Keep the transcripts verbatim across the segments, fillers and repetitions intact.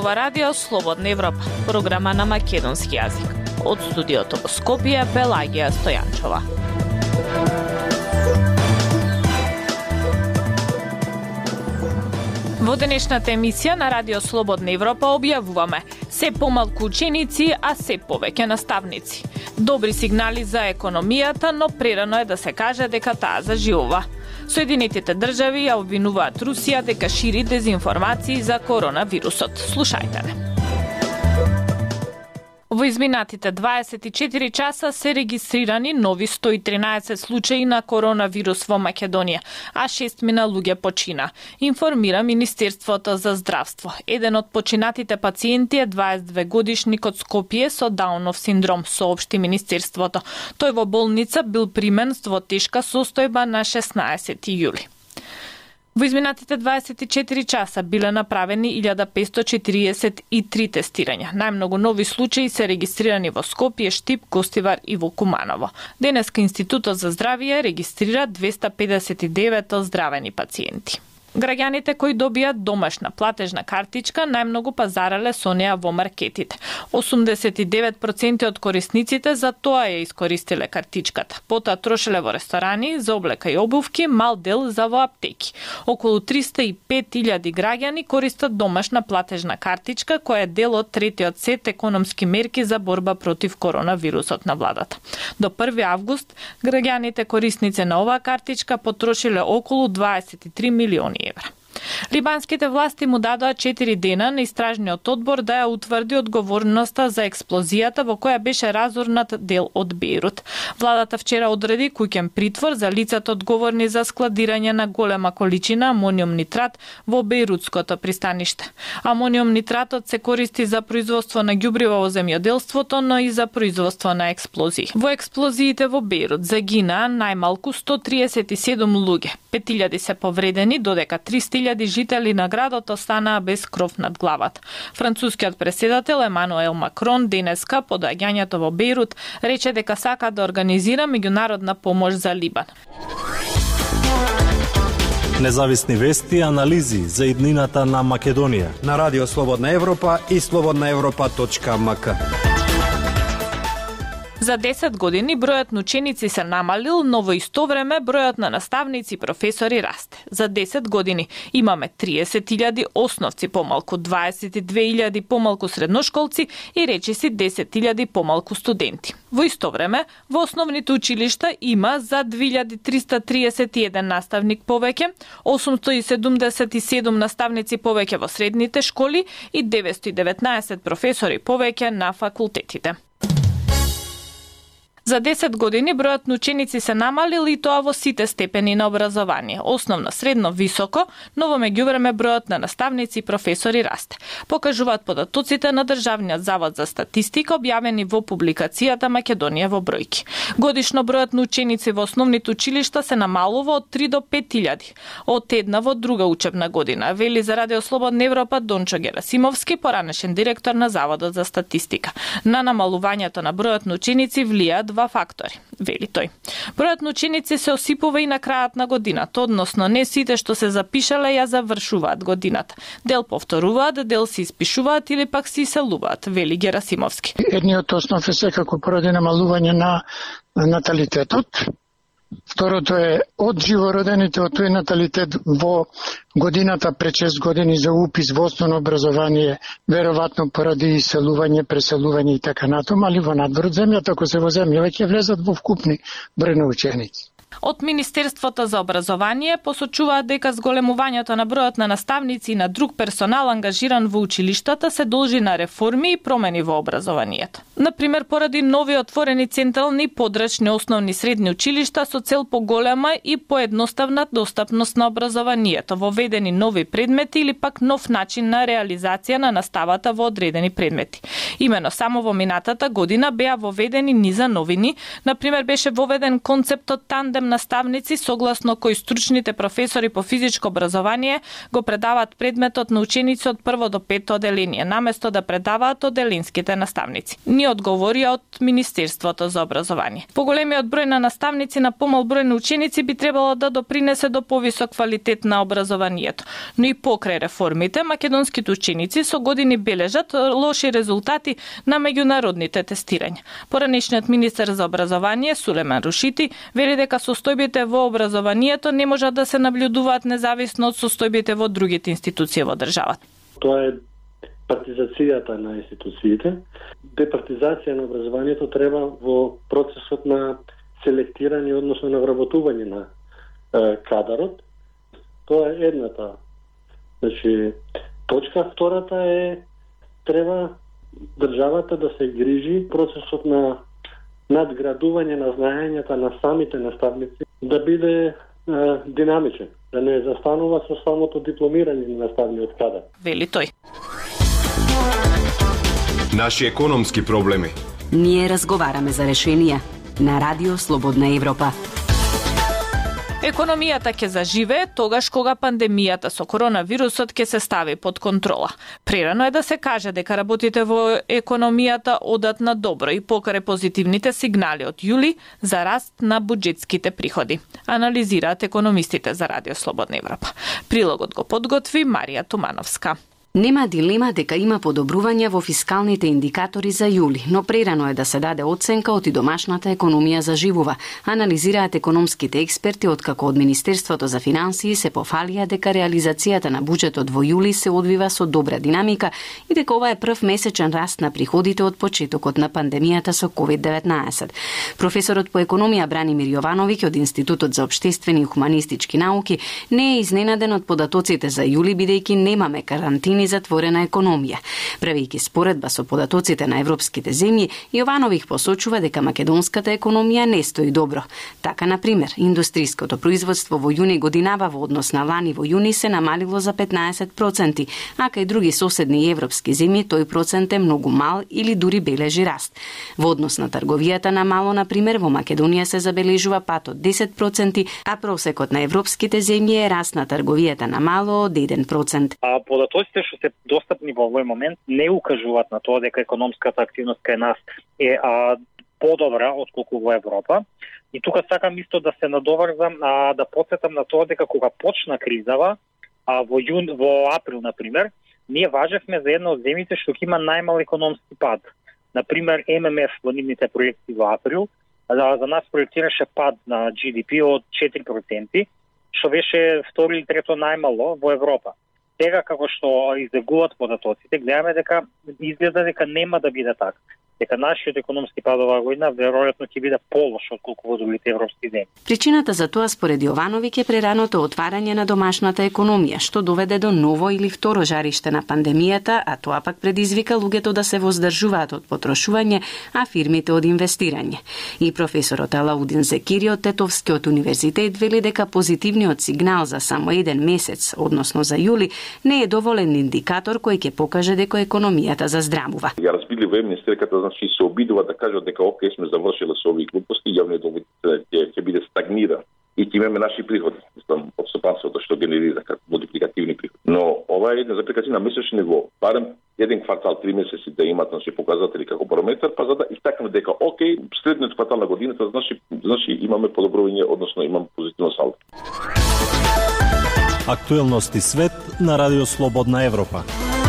ова радио Слободна Европа, програма на македонски јазик. Од студиото во Скопје, Пелагија Стојанчова. Во денешната емисија на Радио Слободна Европа објавуваме се помалку ученици, а се повеќе наставници. Добри сигнали за економијата, но прерано е да се каже дека таа заживува. Соединетите држави ја обвинуваат Русија дека шири дезинформации за коронавирусот. Слушајте не. Во изминатите дваесет и четири часа се регистрирани нови сто и тринаесет случаи на коронавирус во Македонија, а шестмина луѓе почина, информира Министерството за здравство. Еден од починатите пациенти е дваесет и две годишник од Скопје со Даунов синдром, соопшти Министерството. Тој во болница бил примен во тешка состојба на шеснаесети јули. Во изминатите дваесет и четири часа биле направени илјада петстотини и четириесет и три тестирања. Најмногу нови случаи се регистрирани во Скопје, Штип, Костивар и во Куманово. Денеска Институтот за здравје регистрира двеста педесет и девет оздравени пациенти. Граѓаните кои добијат домашна платежна картичка најмногу пазарале со неа во маркетите. осумдесет и девет проценти од корисниците за тоа ја искористиле картичката. Потоа трошеле во ресторани, за облека и обувки, мал дел за во аптеки. Околу триста и пет илјади граѓани користат домашна платежна картичка, која е дел од третиот сет економски мерки за борба против коронавирусот на владата. До први август граѓаните корисници на оваа картичка потрошиле околу дваесет и три милиони евра. Либанските власти му дадоа четири дена на истражниот одбор да ја утврди одговорноста за експлозијата во која беше разорнат дел од Бејрут. Владата вчера одреди куќен притвор за лицата одговорни за складирање на голема количина амониум нитрат во Бејрутското пристаниште. Амониум нитратот се користи за производство на ѓубриво во земјоделството, но и за производство на експлозии. Во експлозиите во Бејрут загинаа најмалку сто триесет и седум луѓе, пет илјади се повредени, додека триста илјади жители на градот останаа без кров над главата. Францускиот претседател Емануел Макрон денеска по доаѓањето во Бејрут рече дека сака да организира меѓународна помош за Либан. Независни вести и анализи за иднината на Македонија на Радио Слободна Европа и слободна европа точка ем ка. За десет години бројот на ученици се намалил, но во исто време бројот на наставници и професори расте. За десет години имаме триесет илјади основци помалку, дваесет и две илјади помалку средношколци и речиси десет илјади помалку студенти. Во исто време, во основните училишта има за две илјади триста триесет и еден наставник повеќе, осумстотини и седумдесет и седум наставници повеќе во средните школи и деветстотини и деветнаесет професори повеќе на факултетите. За десет години бројот на ученици се намалил и тоа во сите степени на образование, основно, средно, високо, но во меѓувреме бројот на наставници и професори расте. Покажуваат податоците на Државниот завод за статистика објавени во публикацијата Македонија во бројки. Годишно бројот на ученици во основните училишта се намалува од три до пет илјади, од една во друга учебна година, вели за Радио Слободна Европа Дончо Герасимовски, поранешен директор на Заводот за статистика. На намалувањето на бројот на ученици влијаат два фактори, вели тој. Бројот на ученици се осипува и на крајот на годината, односно не сите што се запишале ја завршуваат годината. Дел повторуваат, дел се испишуваат или пак се иселуваат, вели Герасимовски. Едниот основ е секако поради намалување на наталитетот. Второто е од живородените од тој наталитет во годината пред шест години за упис во основно образование, веројатно поради иселување, преселување и така натаму, али во надвор од земјата, ако се во земја, веќе влезат во вкупни број на ученици. Од Министерството за образование посочуваат дека зголемувањето на бројот на наставници и на друг персонал ангажиран во училиштата се должи на реформи и промени во образованието. Например, поради нови отворени централни, подрачни, основни, средни училишта со цел поголема и поедноставна достапност на образованието, воведени нови предмети или пак нов начин на реализација на наставата во одредени предмети. Имено само во минатата година беа воведени низа новини, например беше воведен концептот тандем наставници, согласно кој стручните професори по физичко образование го предаваат предметот на ученици од прво до пето оделение, наместо да предаваат оделинските наставници. Ни одговорија од Министерството за образование. Поголемиот број на наставници на помал број на ученици би требало да допринесе до повисок квалитет на образованието. Но и покрај реформите, македонските ученици со години бележат лоши резултати на меѓународните тестирања. Поранешниот министер за образование Сулеман Рушити вели дека состојбите во образованието не можат да се наблюдуваат независно од состојбите во другите институции во државата. Тоа е партизацијата на институциите. Департизација на образованието треба во процесот на селектирање, односно на вработување на е, кадарот. Тоа е едната, значи, точка. Втората е треба државата да се грижи процесот на надградување на знаењата на самите наставници да биде е, динамичен, да не застанува со самото дипломирање на наставниот кадар. Вели тој. Наши економски проблеми. Ние разговараме за решенија на Радио Слободна Европа. Економијата ќе заживее тогаш кога пандемијата со коронавирусот ќе се стави под контрола. Прерано е да се каже дека работите во економијата одат на добро и покрај позитивните сигнали од јули за раст на буџетските приходи. Анализираат економистите за Радио Слободна Европа. Прилогот го подготви Марија Тумановска. Нема дилема дека има подобрувања во фискалните индикатори за јули, но прерано е да се даде оценка од и домашната економија заживува. Анализираат економските експерти откако од Министерството за финансии се пофалија дека реализацијата на буџетот во јули се одвива со добра динамика и дека ова е прв месечен раст на приходите од почетокот на пандемијата со ковид деветнаесет. Професорот по економија Бранимир Јовановиќ од Институтот за општествени и хуманистички науки не е изненаден од податоците за јули бидејќи немаме карантини затворена економија. Правејќи споредба со податоците на европските земји, Јовановиќ посочува дека македонската економија не стои добро. Така, на пример, индустријското производство во јуни годинава во однос на лани во јуни се намалило за петнаесет проценти, а кај други соседни европски земји тој процент е многу мал или дури бележи раст. Во однос на трговијата на мало, на пример, во Македонија се забележува пат од десет проценти, а просекот на европските земји е раст на трговијата на мало од еден процент. А податоците што се достапни во овој момент не укажуваат на тоа дека економската активност кај нас е а, подобра отколку во Европа. И тука сакам исто да се надоврзам, а, да потсетам на тоа дека кога почна кризава, а, во јун, во април, на пример, ние важевме за една од земјите што ќе има најмал економски пад. На пример, Ем Ем Еф во нивните проекти во април, а, за нас проектираше пад на Джи Ди Пи од четири проценти, што беше второ или трето најмало во Европа. Сега како што излегуваат податоците, гледаме дека изгледа дека нема да биде така. Дека нашиот економски пад оваа година веројатно ќе биде полош отколку во другите европски земји. Причината за тоа според Јовановиќ е прераното отварање на домашната економија, што доведе до ново или второ жариште на пандемијата, а тоа пак предизвика луѓето да се воздржуваат од потрошување, а фирмите од инвестирање. И професорот Алаудин Зекири од Тетовскиот универзитет вели дека позитивниот сигнал за само еден месец, односно за јули, не е доволен индикатор кој ќе покаже дека економијата заздравува. Ја разбили во министерката, значи се обидува да кажат дека окей сме завршиле со овие глупости, јавниот дол ќе ќе биде стагнира и ќе имаме наши приходи, мислам, од стопанството што генерира како мултипликативни приходи. Но ова е една запликација на месечни ниво, барем еден квартал, три месеци да имат наши показатели како параметар, па за да истакнеме дека окей, средниот квартал на годината, значи значи имаме подобрување, односно имаме позитивно салдо. Актуелности свет на Радио Слободна Европа.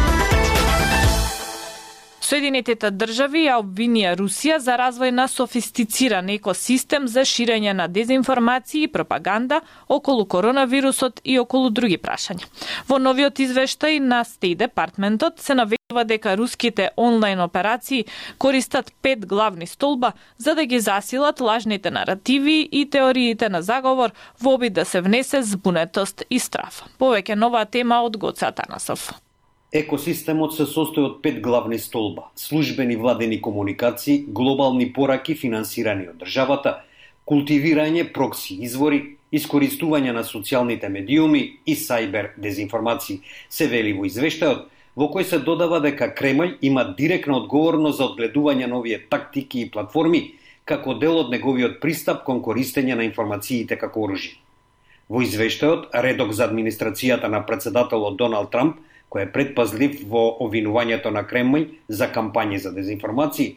Соединетите држави ја обвинија Русија за развој на софистициран екосистем за ширење на дезинформации и пропаганда околу коронавирусот и околу други прашања. Во новиот извештај на Стейт Департментот се наведува дека руските онлайн операции користат пет главни столба за да ги засилат лажните наративи и теориите на заговор во обид да се внесе збунетост и страф. Повеќе нова тема од Гоце Атанасов. Екосистемот се состои од пет главни столба: службени владени комуникации, глобални пораки финансирани од државата, култивирање прокси извори, искористување на социјалните медиуми и сајбер дезинформации, се вели во извештајот, во кој се додава дека Кремљ има директна одговорност за одгледување на овие тактики и платформи како дел од неговиот пристап кон користење на информациите како оружје. Во извештајот, редок за администрацијата на претседателот Доналд Трамп, кој е предпазлив во обвинувањето на Кремљ за кампањи за дезинформации,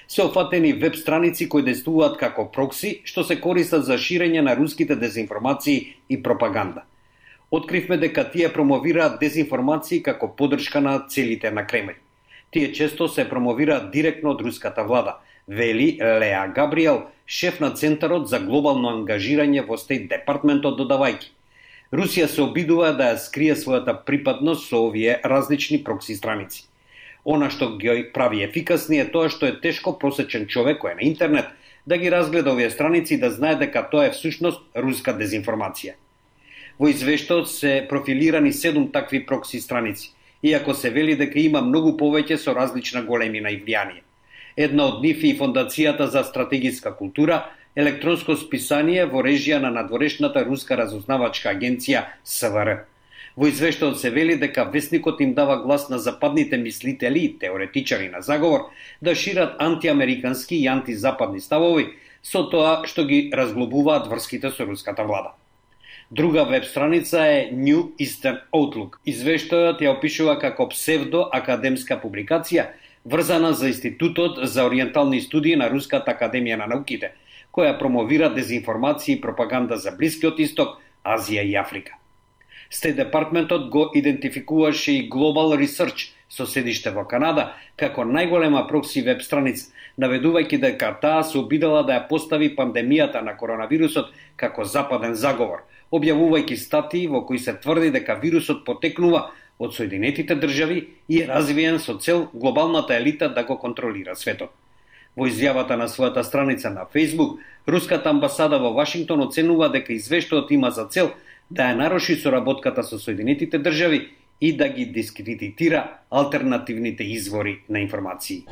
се офатени веб страници кои действуваат како прокси, што се користат за ширење на руските дезинформации и пропаганда. Откривме дека тие промовираат дезинформации како поддршка на целите на Кремљ. Тие често се промовираат директно од руската влада, вели Леа Габриел, шеф на Центарот за глобално ангажирање во Стейт Департментот, додавајќи: Русија се обидува да ја скрие својата припадност со овие различни прокси страници. Она што ги прави ефикасни е тоа што е тешко просечен човек кој е на интернет да ги разгледа овие страници и да знае дека тоа е всушност руска дезинформација. Во извештајот се профилирани седум такви прокси страници, иако се вели дека има многу повеќе со различна големина и влијание. Една од нив е и Фондацијата за стратегиска култура, електронско списание во режија на надворешната руска разузнавачка агенција С В Р. Во извештајот се вели дека весникот им дава глас на западните мислители и теоретичари на заговор да шират антиамерикански и антизападни ставови со тоа што ги разглобуваат врските со руската влада. Друга веб страница е New Eastern Outlook. Извештајот ја опишува како псевдо-академска публикација врзана за Институтот за ориентални студии на Руската академија на науките, која промовира дезинформација и пропаганда за Блискиот Исток, Азија и Африка. Стейт Департментот го идентификуваше и Global Research со седиште во Канада како најголема прокси веб страница, наведувајќи дека таа се обидела да ја постави пандемијата на коронавирусот како западен заговор, објавувајќи статии во кои се тврди дека вирусот потекнува од Соединетите држави и е развиен со цел глобалната елита да го контролира светот. Во изјавата на својата страница на Facebook, руската амбасада во Вашингтон оценува дека извештајот има за цел да ја наруши соработката со Соединетите држави и да ги дискредитира алтернативните извори на информации.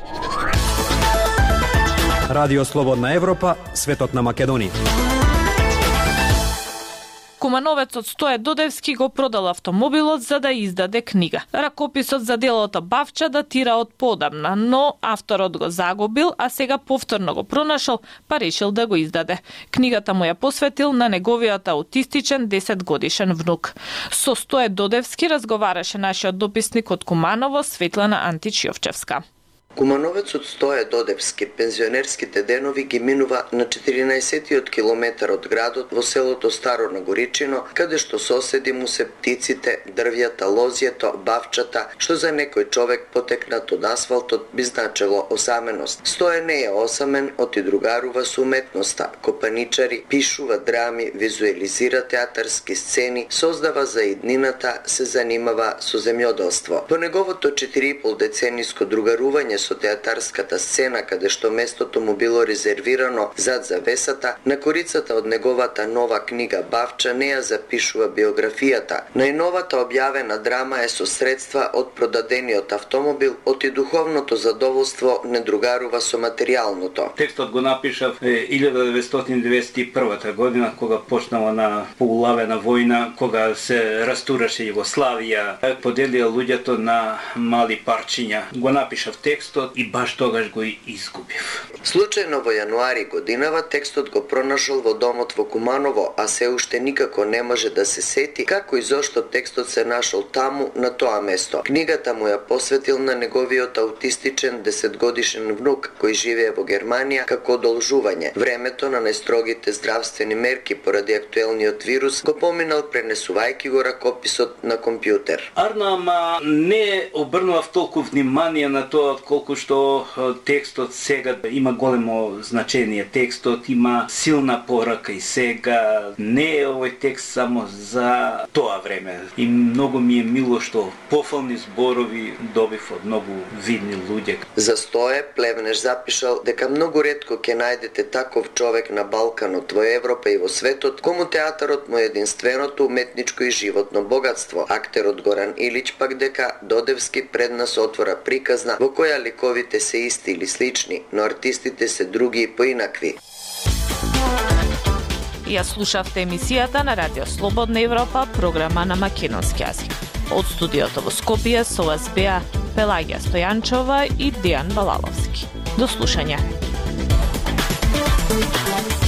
Радио Слободна Европа, светот на Македонија. Кумановецот Стоје Додевски го продал автомобилот за да издаде книга. Ракописот за делото Бавча датира од подамна, но авторот го загубил, а сега повторно го пронашол, па решил да го издаде. Книгата му ја посветил на неговиот аутистичен десетгодишен внук. Со Стоје Додевски разговараше нашиот дописник од Куманово, Светлана Антич-Јовчевска. Кумановецот Стоје Додевски пензионерските денови ги минува на четиринаесеттиот километар од градот во селото Старо Нагоричино, каде што соседи му се птиците, дрвјата, лозјето, бавчата, што за некој човек потекнат од асфалтот би значело осаменост. Стоје не е осамен, оти другарува со уметноста, копаничари, пишува драми, визуализира театарски сцени, создава за иднината, се занимава со земјоделство. Во неговото четири и пол децениско другарување со театарската сцена, каде што местото му било резервирано зад завесата, на корицата од неговата нова книга Бавча не ја запишува биографијата. Најновата објавена драма е со средства од продадениот автомобил, оти духовното задоволство не другарува со материјалното. Текстот го напишав илјада деветстотини деветдесет и прва година, кога почнала на поулавена војна, кога се растураше Југославија, поделија луѓето на мали парчиња. Го напишав текст и баш тогаш го изгубив. Случајно во јануари годинава текстот го пронашол во домот во Куманово, а се уште никако не може да се сети како и зошто текстот се нашол таму на тоа место. Книгата му ја посветил на неговиот аутистичен десетгодишен внук кој живее во Германија како одолжување. Времето на најстрогите здравствени мерки поради актуелниот вирус го поминал пренесувајќи го ракописот на компјутер. Арна, ама не обрнував толку внимание на тоа колку што текстот сега има големо значение. Текстот има силна порака и сега не е овој текст само за тоа време. И многу ми е мило што пофални зборови добив од многу видни луѓе. За Стоје Плевнеш запишал дека многу ретко ќе најдете таков човек на Балканот, во Европа и во светот, кому театарот му е единственото уметничко и животно богатство. Актерот Горан Илич пак дека Додевски пред нас отвора приказна во која ликовите се исти или слични, но артистите се други и поинакви. Ја слушавте емисијата на Радио Слободна Европа, програма на македонски јазик. Од студиото во Скопје со вас беа Пелагија Стојанчова и Дејан Балаловски. До слушање.